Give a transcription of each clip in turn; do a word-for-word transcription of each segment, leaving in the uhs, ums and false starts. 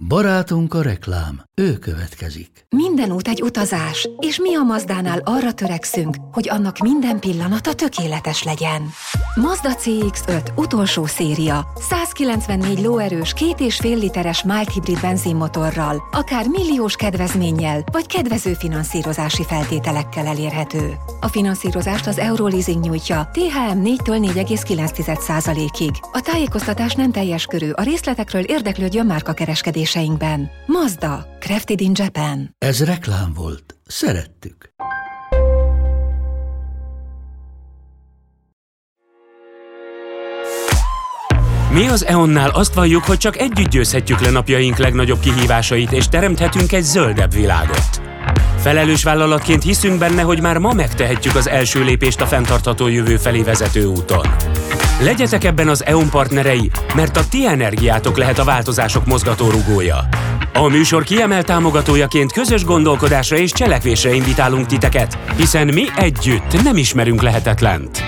Barátunk a reklám, ő következik. Minden út egy utazás, és mi a Mazdánál arra törekszünk, hogy annak minden pillanata tökéletes legyen. Mazda cé iksz öt utolsó széria, százkilencvennégy lóerős, két és fél literes mild hibrid benzinmotorral, akár milliós kedvezménnyel, vagy kedvező finanszírozási feltételekkel elérhető. A finanszírozást az Euroleasing nyújtja, té há em négytől négy egész kilenc százalékig. A tájékoztatás nem teljes körű, a részletekről érdeklődjön márkakereskedéseinkben. Mazda, crafted in Japan. Ez reklám volt. Szerettük. Mi az é o ennál azt valljuk, hogy csak együtt győzhetjük le napjaink legnagyobb kihívásait, és teremthetünk egy zöldebb világot. Felelős vállalatként hiszünk benne, hogy már ma megtehetjük az első lépést a fenntartható jövő felé vezető úton. Legyetek ebben az é o en partnerei, mert a ti energiátok lehet a változások mozgatórugója. A műsor kiemelt támogatójaként közös gondolkodásra és cselekvésre invitálunk titeket, hiszen mi együtt nem ismerünk lehetetlent.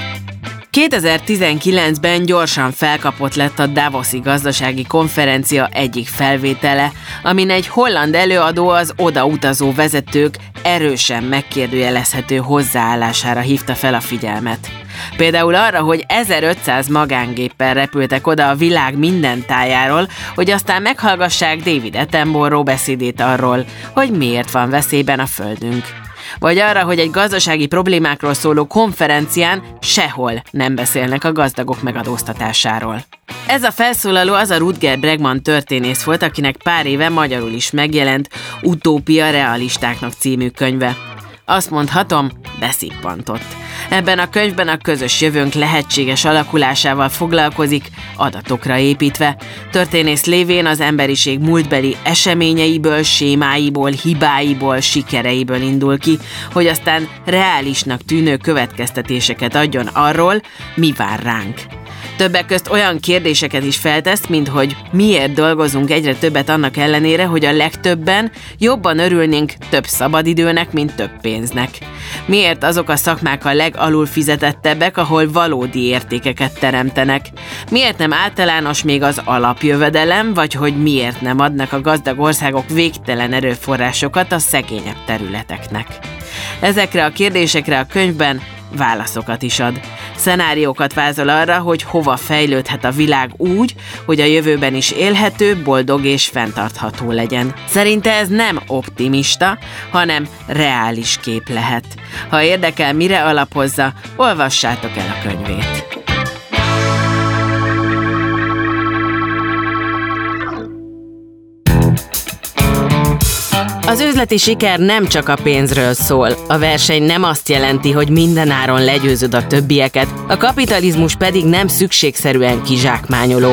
kétezer-tizenkilencben gyorsan felkapott lett a Davoszi gazdasági konferencia egyik felvétele, amin egy holland előadó az odautazó vezetők erősen megkérdőjelezhető hozzáállására hívta fel a figyelmet. Például arra, hogy ezerötszáz magángéppel repültek oda a világ minden tájáról, hogy aztán meghallgassák David Attenborough beszédét arról, hogy miért van veszélyben a Földünk. Vagy arra, hogy egy gazdasági problémákról szóló konferencián sehol nem beszélnek a gazdagok megadóztatásáról. Ez a felszólaló az a Rutger Bregman történész volt, akinek pár éve magyarul is megjelent Utópia realistáknak című könyve. Azt mondhatom, beszippantott. Ebben a könyvben a közös jövőnk lehetséges alakulásával foglalkozik, adatokra építve. Történész lévén az emberiség múltbeli eseményeiből, sémáiból, hibáiból, sikereiből indul ki, hogy aztán reálisnak tűnő következtetéseket adjon arról, mi vár ránk. Többek közt olyan kérdéseket is feltesz, mint hogy miért dolgozunk egyre többet annak ellenére, hogy a legtöbben jobban örülnénk több szabadidőnek, mint több pénznek. Miért azok a szakmák a legalul fizetettebbek, ahol valódi értékeket teremtenek? Miért nem általános még az alapjövedelem, vagy hogy miért nem adnak a gazdag országok végtelen erőforrásokat a szegényebb területeknek? Ezekre a kérdésekre a könyvben válaszokat is ad. Szenáriókat vázol arra, hogy hova fejlődhet a világ úgy, hogy a jövőben is élhető, boldog és fenntartható legyen. Szerinte ez nem optimista, hanem reális kép lehet. Ha érdekel, mire alapozza, olvassátok el a könyvét. Az üzleti siker nem csak a pénzről szól. A verseny nem azt jelenti, hogy mindenáron legyőzöd a többieket, a kapitalizmus pedig nem szükségszerűen kizsákmányoló.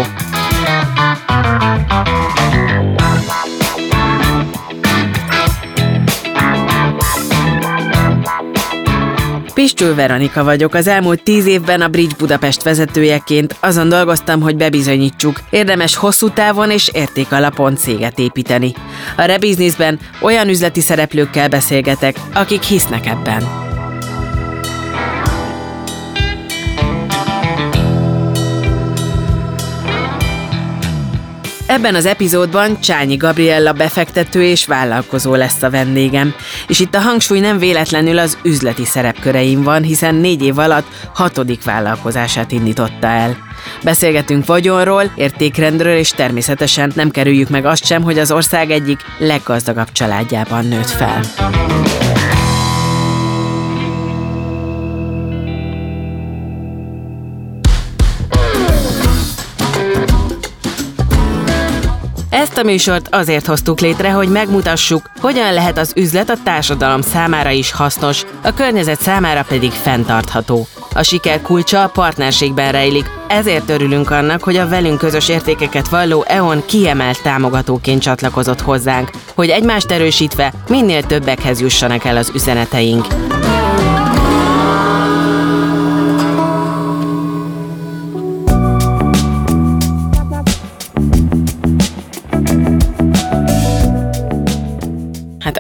Piscső Veronika vagyok. Az elmúlt tíz évben a Bridge Budapest vezetőjeként azon dolgoztam, hogy bebizonyítsuk, érdemes hosszú távon és értékalapon céget építeni. A Rebusinessben olyan üzleti szereplőkkel beszélgetek, akik hisznek ebben. Ebben az epizódban Csányi Gabriella befektető és vállalkozó lesz a vendégem. És itt a hangsúly nem véletlenül az üzleti szerepköreim van, hiszen négy év alatt hatodik vállalkozását indította el. Beszélgetünk vagyonról, értékrendről, és természetesen nem kerüljük meg azt sem, hogy az ország egyik leggazdagabb családjában nőtt fel. Ezt a műsort azért hoztuk létre, hogy megmutassuk, hogyan lehet az üzlet a társadalom számára is hasznos, a környezet számára pedig fenntartható. A siker kulcsa a partnerségben rejlik, ezért örülünk annak, hogy a velünk közös értékeket valló é o en kiemelt támogatóként csatlakozott hozzánk, hogy egymást erősítve minél többekhez jussanak el az üzeneteink.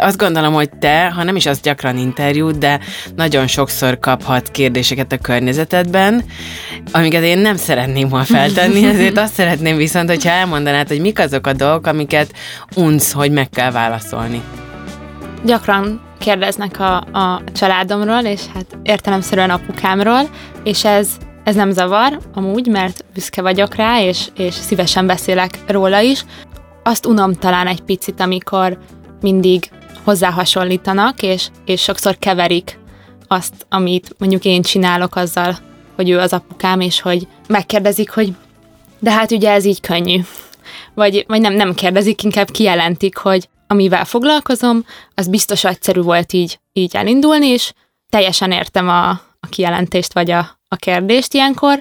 azt gondolom, hogy te, ha nem is az gyakran interjút, de nagyon sokszor kaphat kérdéseket a környezetedben, amiket én nem szeretném ma feltenni, ezért azt szeretném viszont, hogyha elmondanád, hogy mik azok a dolgok, amiket unsz, hogy meg kell válaszolni. Gyakran kérdeznek a, a családomról, és hát értelemszerűen apukámról, és ez, ez nem zavar amúgy, mert büszke vagyok rá, és, és szívesen beszélek róla is. Azt unom talán egy picit, amikor mindig hozzá hasonlítanak, és, és sokszor keverik azt, amit mondjuk én csinálok azzal, hogy ő az apukám, és hogy megkérdezik, hogy de hát ugye ez így könnyű. Vagy, vagy nem, nem kérdezik, inkább kijelentik, hogy amivel foglalkozom, az biztos egyszerű volt így, így elindulni, és teljesen értem a, a kijelentést, vagy a, a kérdést ilyenkor,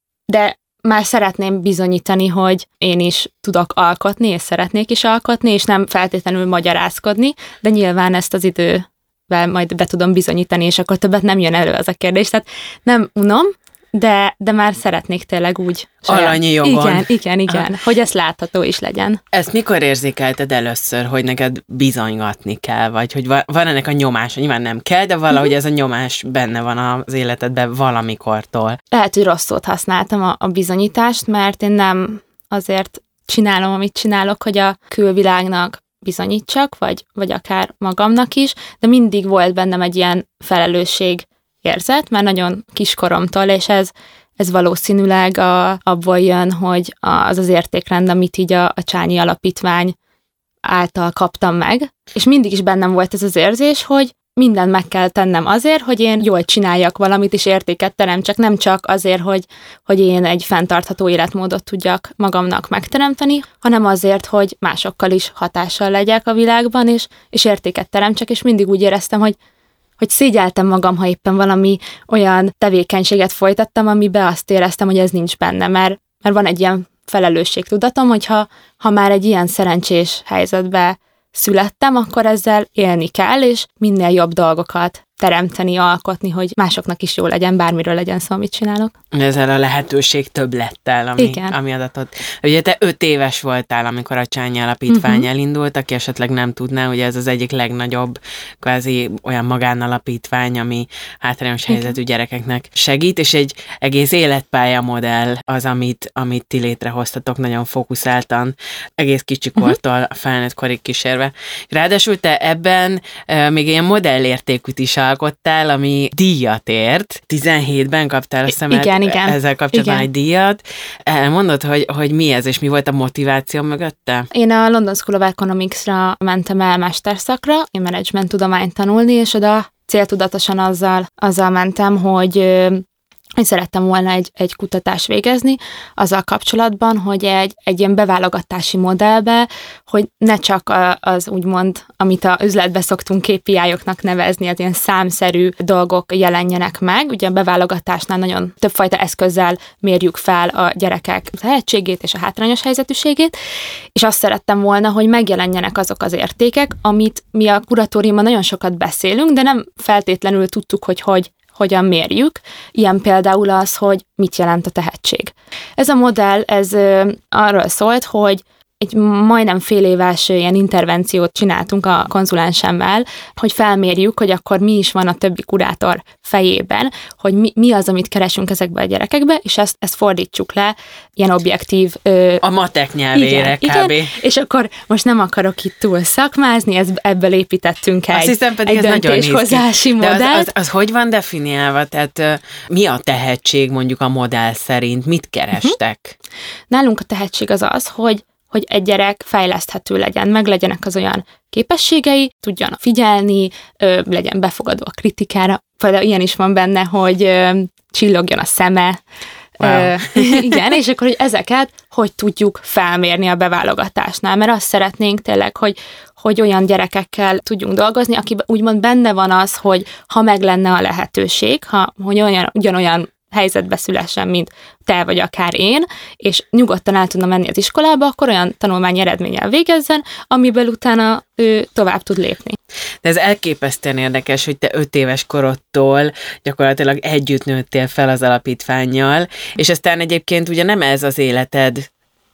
de már szeretném bizonyítani, hogy én is tudok alkotni, és szeretnék is alkotni, és nem feltétlenül magyarázkodni, de nyilván ezt az idővel majd be tudom bizonyítani, és akkor többet nem jön elő az a kérdés. Tehát nem unom, de, de már szeretnék tényleg úgy. Alanyi jogon. Igen, igen, igen, Aha. hogy ez látható is legyen. Ezt mikor érzékelted először, hogy neked bizonygatni kell, vagy hogy van, van ennek a nyomás, nyilván nem kell, de valahogy uh-huh. ez a nyomás benne van az életedben valamikortól. Lehet, hogy rossz szót használtam a, a bizonyítást, mert én nem azért csinálom, amit csinálok, hogy a külvilágnak bizonyítsak, vagy, vagy akár magamnak is, de mindig volt bennem egy ilyen felelősség érzet, már nagyon kiskoromtól, és ez, ez valószínűleg a, abból jön, hogy az az értékrend, amit így a, a Csányi Alapítvány által kaptam meg, és mindig is bennem volt ez az érzés, hogy mindent meg kell tennem azért, hogy én jól csináljak valamit, és értéket teremtsek, nem csak azért, hogy, hogy én egy fenntartható életmódot tudjak magamnak megteremteni, hanem azért, hogy másokkal is hatással legyek a világban, és, és értéket teremtsek, és mindig úgy éreztem, hogy hogy szégyeltem magam, ha éppen valami olyan tevékenységet folytattam, amiben azt éreztem, hogy ez nincs benne, mert, mert van egy ilyen felelősségtudatom, hogyha ha már egy ilyen szerencsés helyzetbe születtem, akkor ezzel élni kell, és minél jobb dolgokat teremteni, alkotni, hogy másoknak is jó legyen, bármiről legyen szó, amit csinálok. Ezzel a lehetőség többlettel, ami, ami adatot. Ugye te öt éves voltál, amikor a Csányi Alapítvány uh-huh. elindult, aki esetleg nem tudná, ugye ez az egyik legnagyobb kvázi olyan magánalapítvány, ami hátrányos helyzetű Igen. gyerekeknek segít, és egy egész életpálya modell az, amit, amit ti létrehoztatok nagyon fókuszáltan, egész kicsikortól uh-huh. a felnőtt korig kísérve. Ráadásul te ebben uh, még ilyen modellértékűt is alkottál, ami díjat ért. tizenhétben kaptál a szemet igen, igen. ezzel kapcsolatban igen. egy díjat. Elmondod, hogy, hogy mi ez, és mi volt a motiváció mögötte? Én a London School of Economics-ra mentem el mesterszakra, én menedzsment tudományt tanulni, és oda céltudatosan azzal, azzal mentem, hogy hogy szerettem volna egy, egy kutatást végezni azzal kapcsolatban, hogy egy, egy ilyen beválogatási modellbe, hogy ne csak az úgymond, amit a üzletbe szoktunk ká pé í-oknak nevezni, az ilyen számszerű dolgok jelenjenek meg. Ugye a beválogatásnál nagyon többfajta eszközzel mérjük fel a gyerekek tehetségét és a hátrányos helyzetűségét, és azt szerettem volna, hogy megjelenjenek azok az értékek, amit mi a kuratóriumban nagyon sokat beszélünk, de nem feltétlenül tudtuk, hogy hogy hogyan mérjük. Ilyen például az, hogy mit jelent a tehetség. Ez a modell, ez ö, arról szólt, hogy egy majdnem fél éves ilyen intervenciót csináltunk a konzulensemmel, hogy felmérjük, hogy akkor mi is van a többi kurátor fejében, hogy mi, mi az, amit keresünk ezekbe a gyerekekbe, és ezt, ezt fordítsuk le ilyen objektív... Ö, a matek nyelvére igen, kb. Igen, és akkor most nem akarok itt túl szakmázni, ez, ebből építettünk egy, hiszem, egy döntéshozási modellt. De az, az, az hogy van definiálva? Tehát uh, mi a tehetség mondjuk a modell szerint? Mit kerestek? Uh-huh. Nálunk a tehetség az az, hogy hogy egy gyerek fejleszthető legyen, meg legyenek az olyan képességei, tudjon figyelni, ö, legyen befogadó a kritikára. Például ilyen is van benne, hogy ö, csillogjon a szeme. Wow. Ö, igen, és akkor, hogy ezeket hogy tudjuk felmérni a beválogatásnál, mert azt szeretnénk tényleg, hogy, hogy olyan gyerekekkel tudjunk dolgozni, akiben úgymond benne van az, hogy ha meg lenne a lehetőség, ha, hogy olyan, ugyanolyan helyzetbe szülessen, mint te vagy akár én, és nyugodtan el tudna menni az iskolába, akkor olyan tanulmány eredménnyel végezzen, amiből utána ő tovább tud lépni. De ez elképesztően érdekes, hogy te öt éves korodtól gyakorlatilag együtt nőttél fel az alapítvánnyal, és aztán egyébként ugye nem ez az életed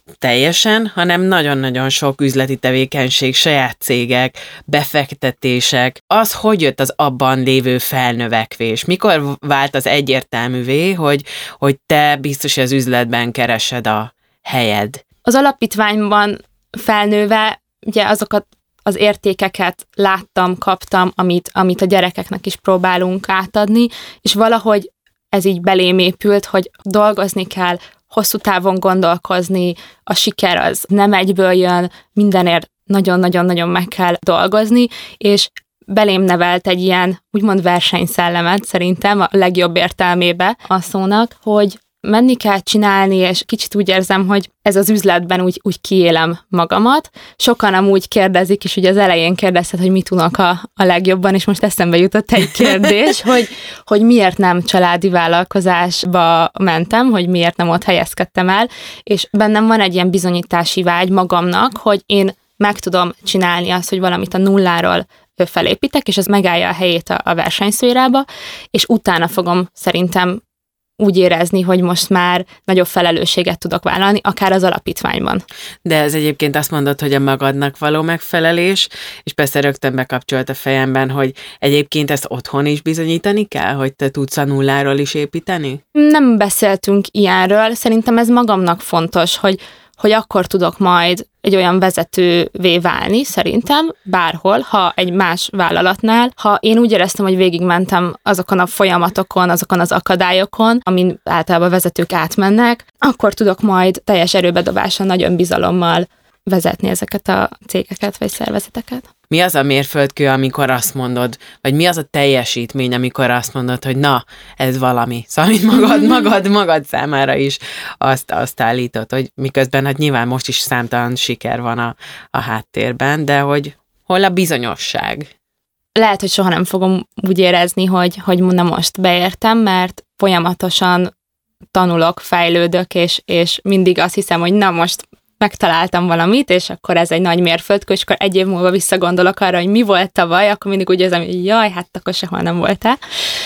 teljesen, hanem nagyon-nagyon sok üzleti tevékenység, saját cégek, befektetések. Az, hogy jött az abban lévő felnövekvés? Mikor vált az egyértelművé, hogy, hogy te biztos az üzletben keresed a helyed? Az alapítványban felnőve ugye azokat az értékeket láttam, kaptam, amit, amit a gyerekeknek is próbálunk átadni, és valahogy ez így belém épült, hogy dolgozni kell, hosszú távon gondolkozni, a siker az nem egyből jön, mindenért nagyon-nagyon-nagyon meg kell dolgozni, és belém nevelt egy ilyen, úgymond versenyszellemet szerintem a legjobb értelmébe a szónak, hogy menni kell csinálni, és kicsit úgy érzem, hogy ez az üzletben úgy, úgy kiélem magamat. Sokan amúgy kérdezik, és ugye az elején kérdezted, hogy mit tudok a, a legjobban, és most eszembe jutott egy kérdés, hogy, hogy miért nem családi vállalkozásba mentem, hogy miért nem ott helyezkedtem el, és bennem van egy ilyen bizonyítási vágy magamnak, hogy én meg tudom csinálni azt, hogy valamit a nulláról felépítek, és ez megállja a helyét a, a versenyszférába, és utána fogom szerintem úgy érezni, hogy most már nagyobb felelősséget tudok vállalni, akár az alapítványban. De ez egyébként azt mondod, hogy a magadnak való megfelelés, és persze rögtön bekapcsolt a fejemben, hogy egyébként ezt otthon is bizonyítani kell, hogy te tudsz a nulláról is építeni? Nem beszéltünk ilyenről, szerintem ez magamnak fontos, hogy hogy akkor tudok majd egy olyan vezetővé válni, szerintem, bárhol, ha egy más vállalatnál, ha én úgy éreztem, hogy végigmentem azokon a folyamatokon, azokon az akadályokon, amin általában vezetők átmennek, akkor tudok majd teljes erőbedobással, nagy önbizalommal vezetni ezeket a cégeket vagy szervezeteket. Mi az a mérföldkő, amikor azt mondod, vagy mi az a teljesítmény, amikor azt mondod, hogy na, ez valami. Szóval, mint magad, magad, magad számára is azt, azt állítod, hogy miközben hát nyilván most is számtalan siker van a, a háttérben, de hogy hol a bizonyosság? Lehet, hogy soha nem fogom úgy érezni, hogy, hogy na most beértem, mert folyamatosan tanulok, fejlődök, és, és mindig azt hiszem, hogy na most megtaláltam valamit, és akkor ez egy nagy mérföldkő, és akkor egy év múlva visszagondolok arra, hogy mi volt tavaly, akkor mindig úgy érzem, hogy jaj, hát akkor sehol nem voltál.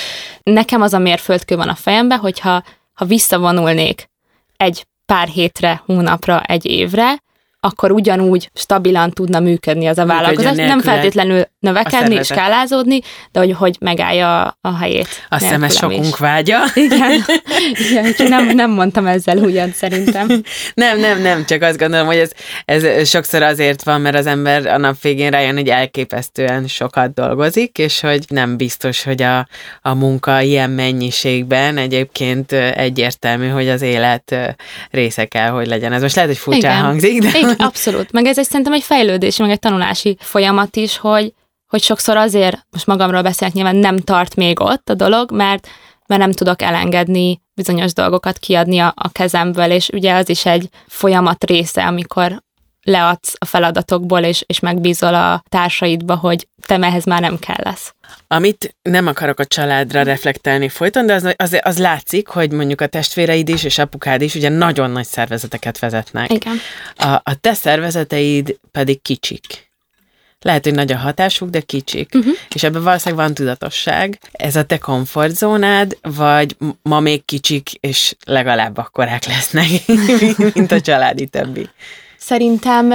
Nekem az a mérföldkő van a fejemben, hogyha ha visszavonulnék egy pár hétre, hónapra, egy évre, akkor ugyanúgy stabilan tudna működni az a vállalkozás. Nem feltétlenül növekedni, skálázódni, de hogy, hogy megállja a helyét. Azt hiszem, ez sokunk is vágya. Igen, Igen nem, nem mondtam ezzel ugyan szerintem. Nem, nem, nem, csak azt gondolom, hogy ez, ez sokszor azért van, mert az ember a nap végén rájön, hogy elképesztően sokat dolgozik, és hogy nem biztos, hogy a, a munka ilyen mennyiségben egyébként egyértelmű, hogy az élet része kell, hogy legyen. Ez most lehet, hogy furcsán Igen. hangzik, de Igen, abszolút. Meg ez egy, szerintem egy fejlődési, meg egy tanulási folyamat is, hogy, hogy sokszor azért, most magamról beszélek, nyilván nem tart még ott a dolog, mert, mert nem tudok elengedni bizonyos dolgokat, kiadni a, a kezemből, és ugye az is egy folyamat része, amikor leadsz a feladatokból, és, és megbízol a társaidba, hogy te ehhez már nem kell lesz. Amit nem akarok a családra reflektálni folyton, de az, az, az látszik, hogy mondjuk a testvéreid is, és apukád is ugye nagyon nagy szervezeteket vezetnek. Igen. A, a te szervezeteid pedig kicsik. Lehet, hogy nagy a hatásuk, de kicsik. Uh-huh. És ebben valószínűleg van tudatosság. Ez a te komfortzónád, vagy ma még kicsik, és legalább akkorák lesznek, mint a családi többi? Szerintem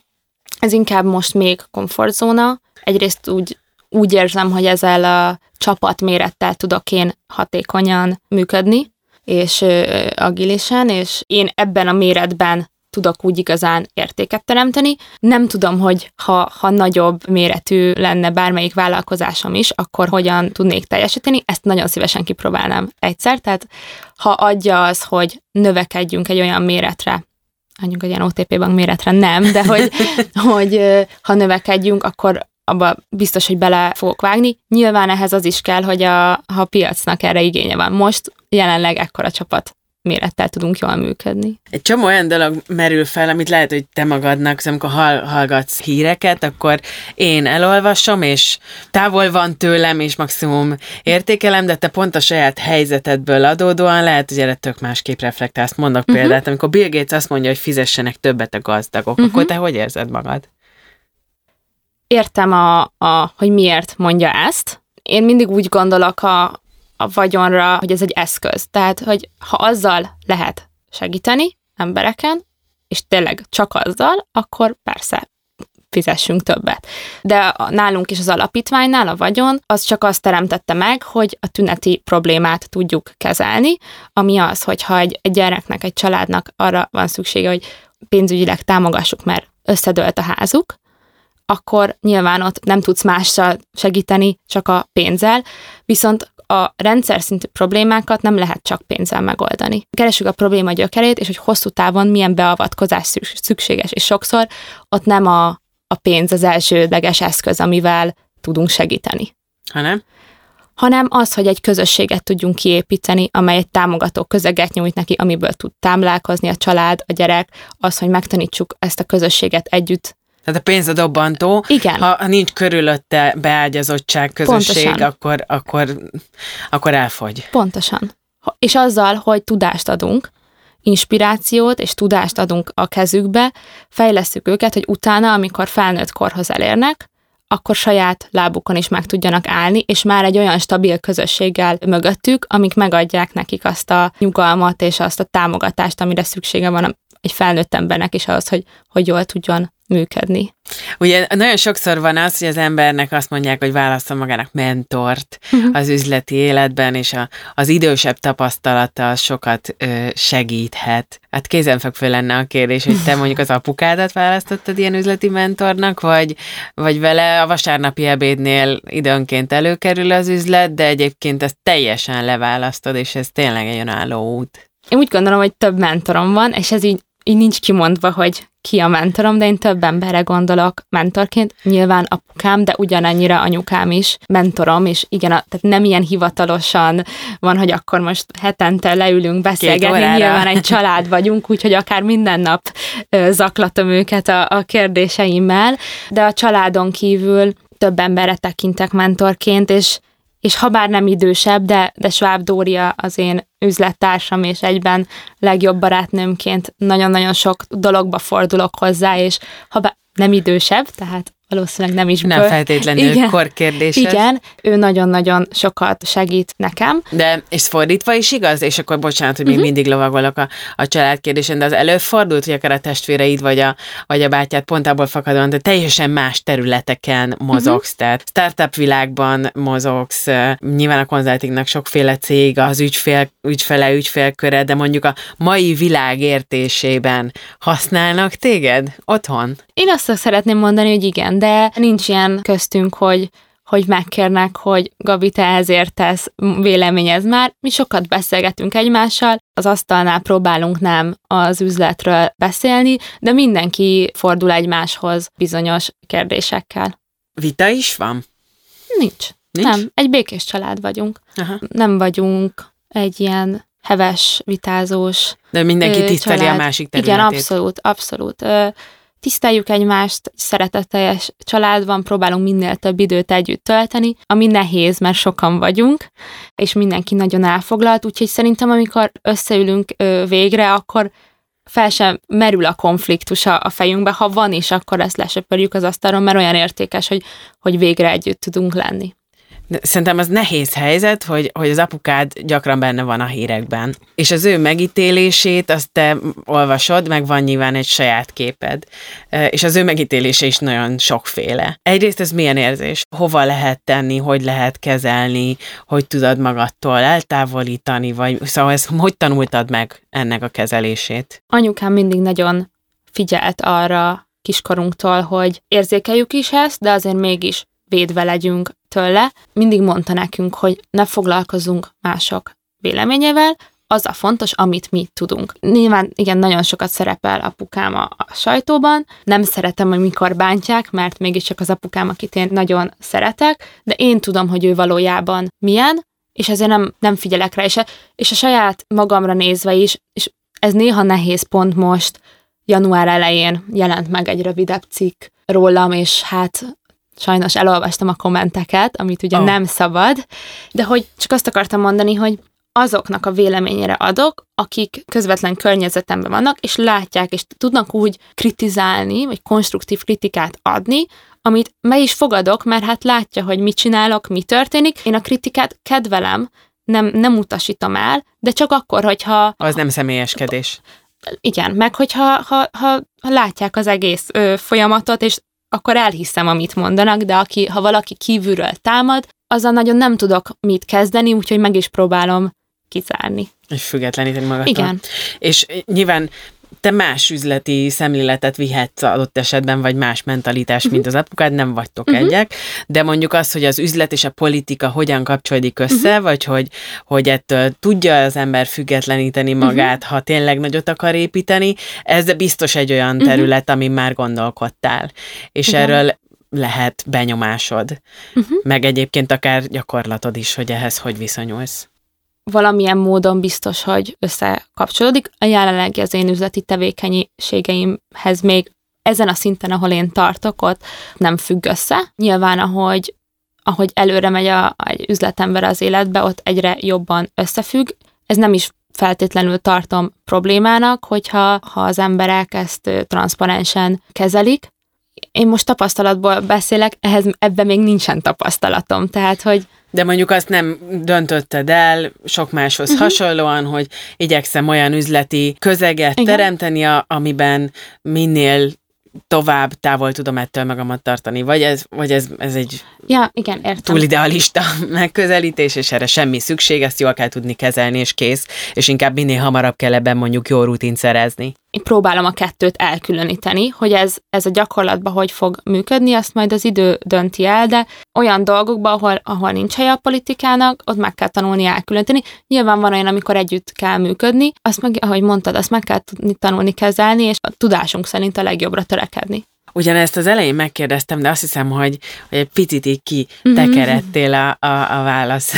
ez inkább most még komfortzóna. Egyrészt úgy, úgy érzem, hogy ezzel a csapatmérettel tudok én hatékonyan működni, és agilisen, és én ebben a méretben tudok úgy igazán értéket teremteni. Nem tudom, hogy ha, ha nagyobb méretű lenne bármelyik vállalkozásom is, akkor hogyan tudnék teljesíteni. Ezt nagyon szívesen kipróbálnám egyszer. Tehát ha adja az, hogy növekedjünk egy olyan méretre, mondjuk egy ilyen o té pé bank méretre nem, de hogy, hogy ha növekedjünk, akkor abba biztos, hogy bele fogok vágni. Nyilván ehhez az is kell, hogy a, ha a piacnak erre igénye van. Most jelenleg ekkora csapat mérettel tudunk jól működni. Egy csomó olyan dolog merül fel, amit lehet, hogy te magadnak, amikor hall, hallgatsz híreket, akkor én elolvasom, és távol van tőlem, és maximum értékelem, de te pont a saját helyzetedből adódóan lehet, hogy erre tök másképp reflektálsz. Mondok uh-huh. példát, amikor Bill Gates azt mondja, hogy fizessenek többet a gazdagok, uh-huh. akkor te hogy érzed magad? Értem, a, a, hogy miért mondja ezt. Én mindig úgy gondolok a a vagyonra, hogy ez egy eszköz. Tehát, hogy ha azzal lehet segíteni embereken, és tényleg csak azzal, akkor persze fizessünk többet. De nálunk is az alapítványnál a vagyon, az csak azt teremtette meg, hogy a tüneti problémát tudjuk kezelni, ami az, hogyha egy, egy gyereknek, egy családnak arra van szüksége, hogy pénzügyileg támogassuk, mert összedőlt a házuk, akkor nyilván ott nem tudsz mással segíteni, csak a pénzzel, viszont a rendszer szintű problémákat nem lehet csak pénzzel megoldani. Keressük a probléma gyökerét, és hogy hosszú távon milyen beavatkozás szükséges, és sokszor ott nem a, a pénz az elsődleges eszköz, amivel tudunk segíteni. Hanem? hanem az, hogy egy közösséget tudjunk kiépíteni, amely egy támogató közeget nyújt neki, amiből tud táplálkozni a család, a gyerek, az, hogy megtanítsuk ezt a közösséget együtt. Tehát a pénz a dobbantó. Igen. Ha, ha nincs körülötte beágyazottság, közösség, akkor, akkor, akkor elfogy. Pontosan. És azzal, hogy tudást adunk, inspirációt és tudást adunk a kezükbe, fejlesszük őket, hogy utána, amikor felnőtt korhoz elérnek, akkor saját lábukon is meg tudjanak állni, és már egy olyan stabil közösséggel mögöttük, amik megadják nekik azt a nyugalmat és azt a támogatást, amire szüksége van egy felnőtt embernek is ahhoz, hogy, hogy jól tudjon működni. Ugye nagyon sokszor van az, hogy az embernek azt mondják, hogy válasszon magának mentort uh-huh. az üzleti életben, és a, az idősebb tapasztalata az sokat ö, segíthet. Hát kézenfekvő lenne a kérdés, hogy te mondjuk az apukádat választottad ilyen üzleti mentornak, vagy, vagy vele a vasárnapi ebédnél időnként előkerül az üzlet, de egyébként ezt teljesen leválasztod, és ez tényleg egy önálló út. Én úgy gondolom, hogy több mentorom van, és ez így, így nincs kimondva, hogy ki a mentorom, de én több emberre gondolok mentorként. Nyilván apukám, de ugyanannyira anyukám is mentorom, és igen, a, tehát nem ilyen hivatalosan van, hogy akkor most hetente leülünk beszélgetni, nyilván egy család vagyunk, úgyhogy akár minden nap ö, zaklatom őket a, a kérdéseimmel, de a családon kívül több emberre tekintek mentorként, és és ha bár nem idősebb, de, de Schwab Dória az én üzlettársam, és egyben legjobb barátnőmként nagyon-nagyon sok dologba fordulok hozzá, és ha bár nem idősebb, tehát valószínűleg nem is Nem bő. feltétlenül igen, korkérdéses. Igen, ő nagyon-nagyon sokat segít nekem. De, és fordítva is igaz? És akkor bocsánat, hogy még uh-huh. mindig lovagolok a, a családkérdésen, de az előfordult, hogy akár a testvéreid, vagy a, vagy a bátyád pont abból fakadóan, de teljesen más területeken mozogsz, uh-huh. tehát startup világban mozogsz, nyilván a consultingnak sokféle cég, az ügyfél, ügyfele, ügyfélköre, de mondjuk a mai világ értésében használnak téged otthon? Én azt szeretném mondani, hogy igen, de nincs ilyen köztünk, hogy, hogy megkérnek, hogy Gabi, te ezért tesz, véleményez már. Mi sokat beszélgetünk egymással, az asztalnál próbálunk nem az üzletről beszélni, de mindenki fordul egymáshoz bizonyos kérdésekkel. Vita is van? Nincs. Nincs? Nem, egy békés család vagyunk. Aha. Nem vagyunk egy ilyen heves, vitázós de mindenki tiszteli a másik területét. Igen, abszolút, abszolút. Tiszteljük egymást, szeretetteljes családban, próbálunk minél több időt együtt tölteni, ami nehéz, mert sokan vagyunk, és mindenki nagyon elfoglalt, úgyhogy szerintem, amikor összeülünk végre, akkor fel sem merül a konfliktus a fejünkbe, ha van is, akkor ezt lesöpörjük az asztalon, mert olyan értékes, hogy, hogy végre együtt tudunk lenni. Szerintem az nehéz helyzet, hogy, hogy az apukád gyakran benne van a hírekben. És az ő megítélését azt te olvasod, meg van nyilván egy saját képed. És az ő megítélése is nagyon sokféle. Egyrészt ez milyen érzés? Hova lehet tenni, hogy lehet kezelni, hogy tudod magadtól eltávolítani, vagy szóval ezt hogy tanultad meg ennek a kezelését? Anyukám mindig nagyon figyelt arra kiskorunktól, hogy érzékeljük is ezt, de azért mégis védve legyünk tőle. Mindig mondta nekünk, hogy ne foglalkozunk mások véleményével, az a fontos, amit mi tudunk. Nyilván igen, nagyon sokat szerepel apukám a, a sajtóban, nem szeretem, hogy mikor bántják, mert mégiscsak az apukám, akit én nagyon szeretek, de én tudom, hogy ő valójában milyen, és ezért nem, nem figyelek rá, és a, és a saját magamra nézve is, és ez néha nehéz, pont most, január elején jelent meg egy rövidebb cikk rólam, és hát sajnos elolvastam a kommenteket, amit ugye oh. nem szabad, de hogy csak azt akartam mondani, hogy azoknak a véleményére adok, akik közvetlen környezetemben vannak, és látják, és tudnak úgy kritizálni, vagy konstruktív kritikát adni, amit meg is fogadok, mert hát látja, hogy mit csinálok, mi történik. Én a kritikát kedvelem, nem, nem utasítom el, de csak akkor, hogyha... Az nem személyeskedés. Igen, meg hogyha ha, ha, ha látják az egész ö, folyamatot, és akkor elhiszem, amit mondanak, de aki, ha valaki kívülről támad, azzal nagyon nem tudok mit kezdeni, úgyhogy meg is próbálom kizárni. És függetleníteni magattól. Igen. És nyilván te más üzleti szemléletet vihetsz adott esetben, vagy más mentalitás, uh-huh. mint az apukád, nem vagytok uh-huh. egyek, de mondjuk az, hogy az üzlet és a politika hogyan kapcsolódik össze, uh-huh. vagy hogy, hogy ettől tudja az ember függetleníteni magát, uh-huh. ha tényleg nagyot akar építeni, ez biztos egy olyan terület, uh-huh. amin már gondolkodtál. És igen. erről lehet benyomásod, uh-huh. meg egyébként akár gyakorlatod is, hogy ehhez hogy viszonyulsz. Valamilyen módon biztos, hogy összekapcsolódik. A jelenlegi az én üzleti tevékenységeimhez még ezen a szinten, ahol én tartok, ott nem függ össze. Nyilván, ahogy, ahogy előre megy a, egy üzletember az életbe, ott egyre jobban összefügg. Ez nem is feltétlenül tartom problémának, hogyha ha az emberek ezt transzparensen kezelik. Én most tapasztalatból beszélek, ehhez ebben még nincsen tapasztalatom, tehát, hogy de mondjuk azt nem döntötted el sok máshoz uh-huh. hasonlóan, hogy igyekszem olyan üzleti közeget igen. teremteni, amiben minél tovább távol tudom ettől magamat tartani. Vagy ez, vagy ez, ez egy ja, igen, értem. túl idealista megközelítés, és erre semmi szükség, ezt jól kell tudni kezelni, és kész, és inkább minél hamarabb kell ebben mondjuk jó rutint szerezni. Én próbálom a kettőt elkülöníteni, hogy ez, ez a gyakorlatban hogy fog működni, azt majd az idő dönti el, de olyan dolgokban, ahol, ahol nincs helye a politikának, ott meg kell tanulni elkülöníteni. Nyilván van olyan, amikor együtt kell működni, azt meg, ahogy mondtad, azt meg kell tudni tanulni kezelni, és a tudásunk szerint a legjobbra törekedni. Ugyanezt az elején megkérdeztem, de azt hiszem, hogy, hogy egy picit így kitekeredtél a, a, a válasz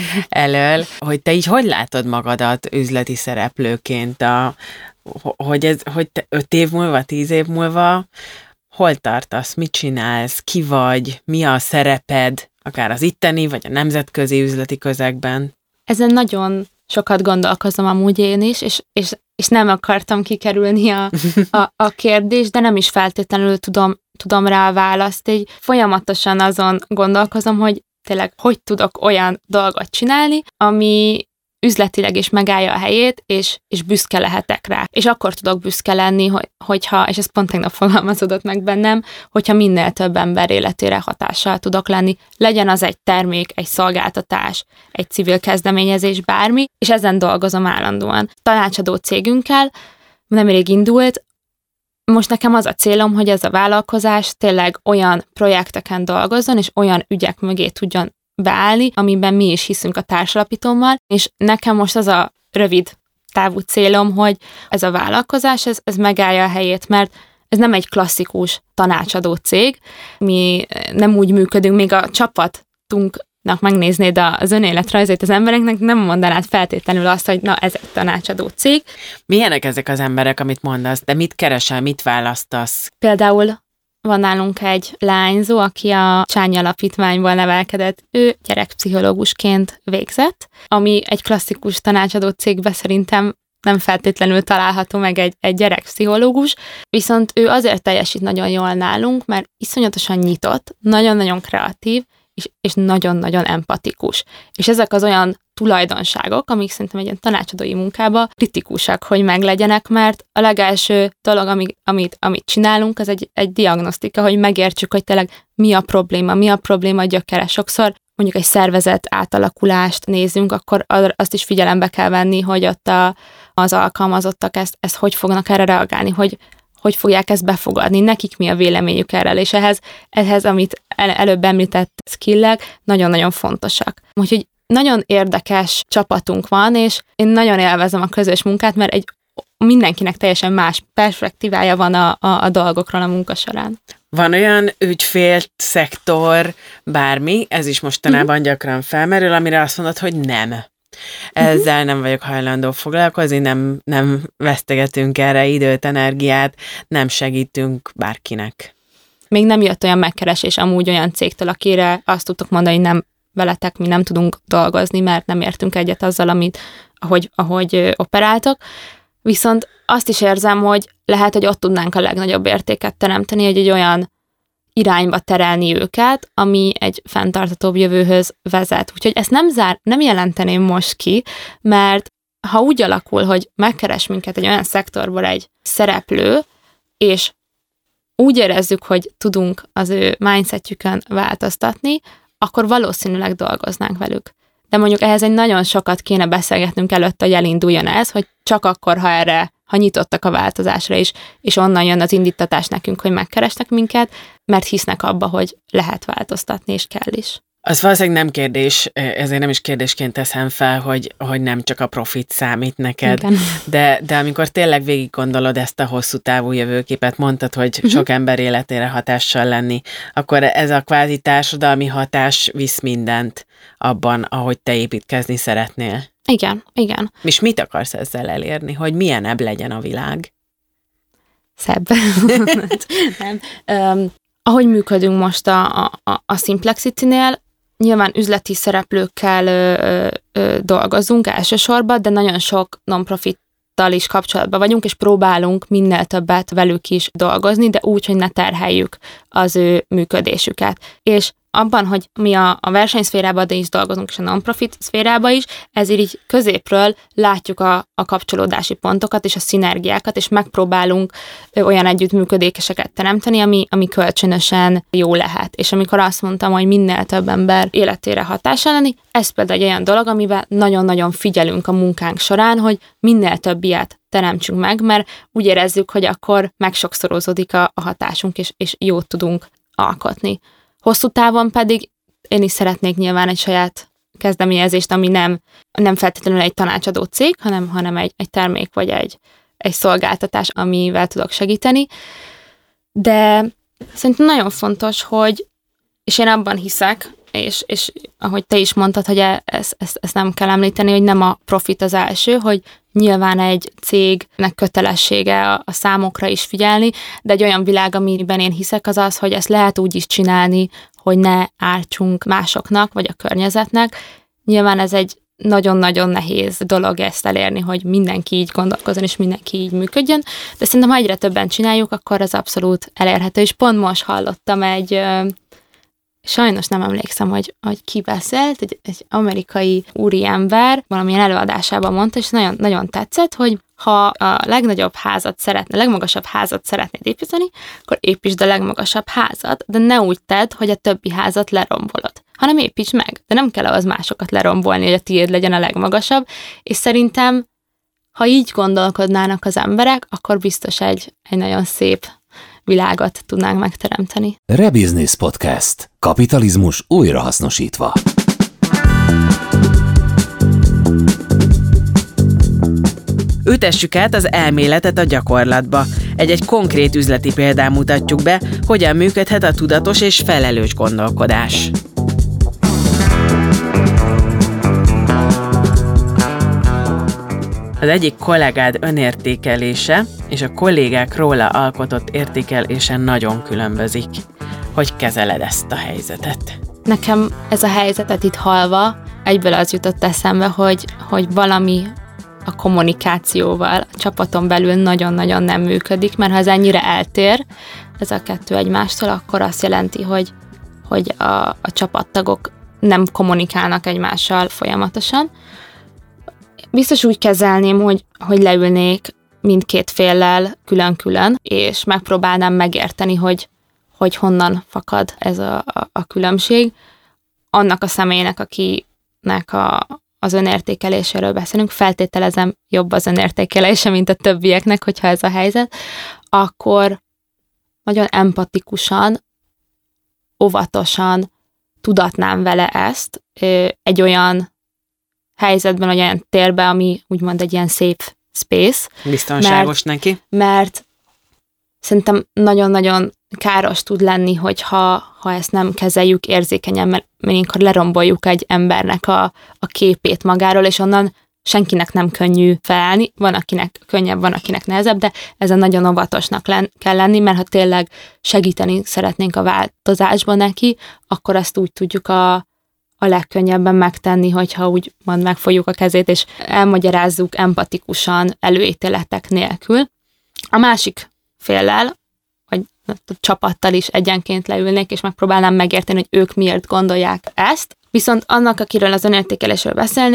elől, hogy te így hogy látod magadat üzleti szereplőként, a, hogy, ez, hogy te öt év múlva, tíz év múlva hol tartasz, mit csinálsz, ki vagy, mi a szereped, akár az itteni, vagy a nemzetközi üzleti közegben? Ezen nagyon sokat gondolkozom amúgy én is, és, és, és nem akartam kikerülni a, a, a kérdést, de nem is feltétlenül tudom, tudom rá a választ. Így folyamatosan azon gondolkozom, hogy tényleg hogy tudok olyan dolgot csinálni, ami üzletileg is megállja a helyét, és, és büszke lehetek rá. És akkor tudok büszke lenni, hogy, hogyha, és ez pont tegnap fogalmazódott meg bennem, hogyha minél több ember életére hatással tudok lenni. Legyen az egy termék, egy szolgáltatás, egy civil kezdeményezés, bármi, és ezen dolgozom állandóan. Tanácsadó cégünkkel nemrég indult, most nekem az a célom, hogy ez a vállalkozás tényleg olyan projekteken dolgozzon, és olyan ügyek mögé tudjon beállni, amiben mi is hiszünk a társalapítómmal, és nekem most az a rövid távú célom, hogy ez a vállalkozás, ez, ez megállja a helyét, mert ez nem egy klasszikus tanácsadó cég, mi nem úgy működünk, még a csapatunknak megnéznéd az önéletrajzait az embereknek, nem mondanád feltétlenül azt, hogy na, ez egy tanácsadó cég. Milyenek ezek az emberek, amit mondasz, de mit keresel, mit választasz? Például van nálunk egy lányzó, aki a Csányi Alapítványból nevelkedett. Ő gyerekpszichológusként végzett, ami egy klasszikus tanácsadó cégben szerintem nem feltétlenül található meg egy, egy gyerekpszichológus, viszont ő azért teljesít nagyon jól nálunk, mert iszonyatosan nyitott, nagyon-nagyon kreatív, és, és nagyon-nagyon empatikus. És ezek az olyan tulajdonságok, amik szerintem egy ilyen tanácsadói munkában kritikusak, hogy meglegyenek, mert a legelső dolog, amit, amit, amit csinálunk, az egy, egy diagnosztika, hogy megértsük, hogy tényleg mi a probléma, mi a probléma gyökere. Sokszor mondjuk egy szervezet átalakulást nézünk, akkor azt is figyelembe kell venni, hogy ott a, az alkalmazottak ezt, ezt hogy fognak erre reagálni, hogy hogy fogják ezt befogadni, nekik mi a véleményük erről, és ehhez, ehhez amit el, előbb említett skillek, nagyon-nagyon fontosak. Úgyhogy nagyon érdekes csapatunk van, és én nagyon élvezem a közös munkát, mert egy mindenkinek teljesen más perspektívája van a, a, a dolgokról a munka során. Van olyan ügyfél, szektor, bármi, ez is mostanában uh-huh. gyakran felmerül, amire azt mondod, hogy nem. Ezzel uh-huh. nem vagyok hajlandó foglalkozni, nem, nem vesztegetünk erre időt, energiát, nem segítünk bárkinek. Még nem jött olyan megkeresés amúgy olyan cégtől, akire azt tudtok mondani, hogy nem veletek, mi nem tudunk dolgozni, mert nem értünk egyet azzal, amit, ahogy, ahogy operáltok. Viszont azt is érzem, hogy lehet, hogy ott tudnánk a legnagyobb értéket teremteni, hogy egy olyan irányba terelni őket, ami egy fenntarthatóbb jövőhöz vezet. Úgyhogy ezt nem, zár, nem jelenteném most ki, mert ha úgy alakul, hogy megkeres minket egy olyan szektorból egy szereplő, és úgy érezzük, hogy tudunk az ő mindsetjükön változtatni, akkor valószínűleg dolgoznánk velük. De mondjuk ehhez egy nagyon sokat kéne beszélgetnünk előtt, hogy elinduljon ez, hogy csak akkor, ha erre, ha nyitottak a változásra is, és onnan jön az indítatás nekünk, hogy megkeresnek minket, mert hisznek abba, hogy lehet változtatni, és kell is. Az valószínűleg nem kérdés, ezért nem is kérdésként teszem fel, hogy, hogy nem csak a profit számít neked, de, de amikor tényleg végig gondolod ezt a hosszú távú jövőképet, mondtad, hogy uh-huh. sok ember életére hatással lenni, akkor ez a kvázi társadalmi hatás visz mindent abban, ahogy te építkezni szeretnél. Igen, igen. És mit akarsz ezzel elérni? Hogy milyenebb legyen a világ? Szebb. nem. Um, ahogy működünk most a, a, a Simplexity-nél, nyilván üzleti szereplőkkel ö, ö, dolgozunk elsősorban, de nagyon sok non-profittal is kapcsolatban vagyunk, és próbálunk minél többet velük is dolgozni, de úgy, hogy ne terheljük az ő működésüket. És abban, hogy mi a, a versenyszférában de is dolgozunk, és a non-profit szférában is, ezért így középről látjuk a, a kapcsolódási pontokat és a szinergiákat, és megpróbálunk olyan együttműködéseket teremteni, ami, ami kölcsönösen jó lehet. És amikor azt mondtam, hogy minél több ember életére hatással lenni, ez például egy olyan dolog, amivel nagyon-nagyon figyelünk a munkánk során, hogy minél több ilyet teremtsünk meg, mert úgy érezzük, hogy akkor megsokszorozódik a, a hatásunk, és, és jót tudunk alkotni. Hosszú távon pedig én is szeretnék nyilván egy saját kezdeményezést, ami nem, nem feltétlenül egy tanácsadó cég, hanem, hanem egy, egy termék vagy egy, egy szolgáltatás, amivel tudok segíteni. De szerintem nagyon fontos, hogy, és én abban hiszek, és, és ahogy te is mondtad, hogy ezt, ezt, ezt nem kell említeni, hogy nem a profit az első, hogy nyilván egy cégnek kötelessége a, a számokra is figyelni, de egy olyan világ, amiben én hiszek, az az, hogy ezt lehet úgy is csinálni, hogy ne ártsunk másoknak, vagy a környezetnek. Nyilván ez egy nagyon-nagyon nehéz dolog ezt elérni, hogy mindenki így gondolkozzon, és mindenki így működjön, de szerintem, ha egyre többen csináljuk, akkor ez abszolút elérhető. És pont most hallottam egy... Sajnos nem emlékszem, hogy, hogy ki beszélt, egy, egy amerikai úriember valamilyen előadásában mondta, és nagyon, nagyon tetszett, hogy ha a legnagyobb házat szeretne, a legmagasabb házat szeretnéd építeni, akkor építsd a legmagasabb házat, de ne úgy tedd, hogy a többi házat lerombolod, hanem építs meg, de nem kell ahhoz másokat lerombolni, hogy a tiéd legyen a legmagasabb, és szerintem, ha így gondolkodnának az emberek, akkor biztos egy, egy nagyon szép világot tudnánk megteremteni. Rebusiness Podcast. Kapitalizmus újrahasznosítva. Ültessük át az elméletet a gyakorlatba. Egy-egy konkrét üzleti példán mutatjuk be, hogyan működhet a tudatos és felelős gondolkodás. Az egyik kollégád önértékelése és a kollégák róla alkotott értékelése nagyon különbözik. Hogy kezeled ezt a helyzetet? Nekem ez a helyzetet itt hallva egyből az jutott eszembe, hogy, hogy valami a kommunikációval a csapaton belül nagyon-nagyon nem működik, mert ha ez ennyire eltér, ez a kettő egymástól, akkor azt jelenti, hogy, hogy a, a csapattagok nem kommunikálnak egymással folyamatosan. Biztos úgy kezelném, hogy, hogy leülnék mindkét féllel külön-külön, és megpróbálnám megérteni, hogy, hogy honnan fakad ez a, a, a különbség. Annak a személynek, akinek a, az önértékeléséről beszélünk, feltételezem jobb az önértékelése, mint a többieknek, hogyha ez a helyzet, akkor nagyon empatikusan, óvatosan tudatnám vele ezt egy olyan helyzetben, vagy olyan térben, ami úgymond egy ilyen safe space. Biztonságos mert, neki. Mert szerintem nagyon-nagyon káros tud lenni, hogyha ha ezt nem kezeljük érzékenyen, mert ilyenkor leromboljuk egy embernek a, a képét magáról, és onnan senkinek nem könnyű felállni. Van, akinek könnyebb, van, akinek nehezebb, de ezen nagyon óvatosnak len, kell lenni, mert ha tényleg segíteni szeretnénk a változásban neki, akkor azt úgy tudjuk a, a legkönnyebben megtenni, hogyha úgy mond, megfogjuk a kezét, és elmagyarázzuk empatikusan, előítéletek nélkül. A másik féllel, vagy a csapattal is egyenként leülnék, és megpróbálnám megérteni, hogy ők miért gondolják ezt. Viszont annak, akiről az önértékelésről beszélnünk,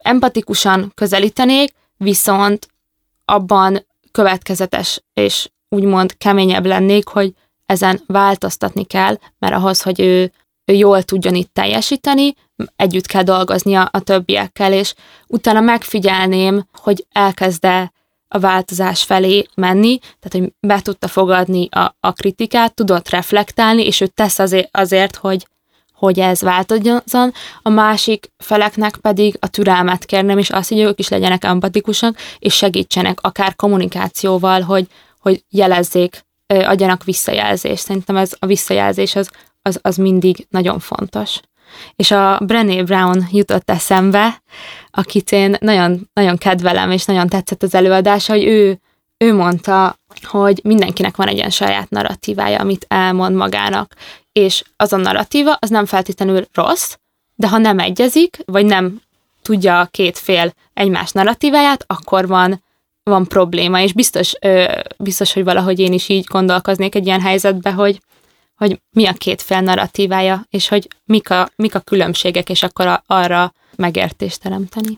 empatikusan közelítenék, viszont abban következetes és úgymond keményebb lennék, hogy ezen változtatni kell, mert ahhoz, hogy ő, ő jól tudjon itt teljesíteni, együtt kell dolgoznia a többiekkel, és utána megfigyelném, hogy elkezd-e a változás felé menni, tehát hogy be tudta fogadni a, a kritikát, tudott reflektálni, és ő tesz azért, azért hogy, hogy ez változzon. A másik feleknek pedig a türelmet kérnem, és azt, hogy ők is legyenek empatikusak, és segítsenek akár kommunikációval, hogy, hogy jelezzék, adjanak visszajelzést. Szerintem ez a visszajelzés az, az, az mindig nagyon fontos. És a Brené Brown jutott eszembe, akit én nagyon, nagyon kedvelem, és nagyon tetszett az előadása, hogy ő, ő mondta, hogy mindenkinek van egy ilyen saját narratívája, amit elmond magának, és az a narratíva, az nem feltétlenül rossz, de ha nem egyezik, vagy nem tudja a két fél egymás narratíváját, akkor van, van probléma, és biztos, biztos, hogy valahogy én is így gondolkoznék egy ilyen helyzetben, hogy hogy mi a két fél narratívája, és hogy mik a, mik a különbségek, és akkor a, arra megértést teremteni.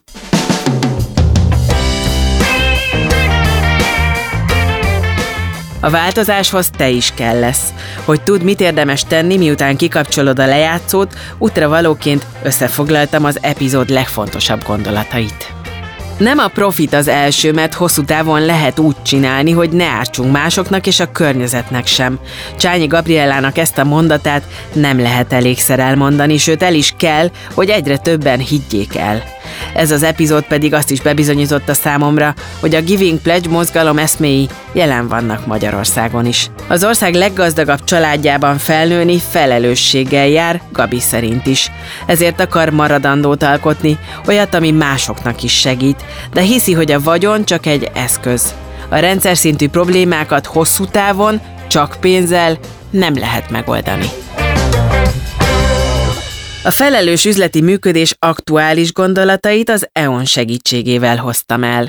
A változáshoz te is kell lesz. Hogy tudd, mit érdemes tenni, miután kikapcsolod a lejátszót, útravalóként összefoglaltam az epizód legfontosabb gondolatait. Nem a profit az első, mert hosszú távon lehet úgy csinálni, hogy ne ártsunk másoknak és a környezetnek sem. Csányi Gabriellának ezt a mondatát nem lehet elégszer elmondani, sőt el is kell, hogy egyre többen higgyék el. Ez az epizód pedig azt is bebizonyította számomra, hogy a Giving Pledge mozgalom eszméi jelen vannak Magyarországon is. Az ország leggazdagabb családjában felnőni felelősséggel jár, Gabi szerint is. Ezért akar maradandót alkotni, olyat, ami másoknak is segít, de hiszi, hogy a vagyon csak egy eszköz. A rendszer szintű problémákat hosszú távon, csak pénzzel nem lehet megoldani. A felelős üzleti működés aktuális gondolatait az é o en segítségével hoztam el.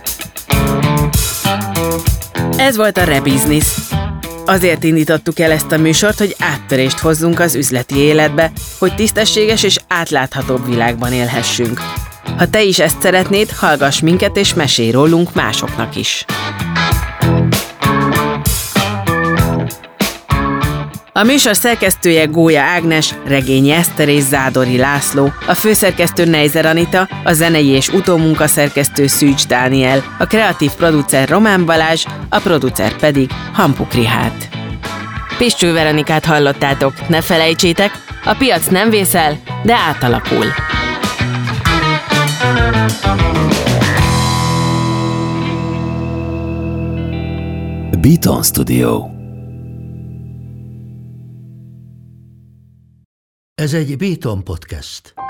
Ez volt a Rebusiness. Azért indítottuk el ezt a műsort, hogy áttörést hozzunk az üzleti életbe, hogy tisztességes és átláthatóbb világban élhessünk. Ha te is ezt szeretnéd, hallgass minket és mesélj rólunk másoknak is. A műsor szerkesztője Gólya Ágnes, Regényi Eszter és Zádori László, a főszerkesztő Neizer Anita, a zenei és utómunkaszerkesztő Szűcs Dániel, a kreatív producer Román Balázs, a producer pedig Hampuk Rihárd. Piscső Veronikát hallottátok, ne felejtsétek, a piac nem vészel, de átalakul. Beaton Studio. Ez egy Beaton Podcast.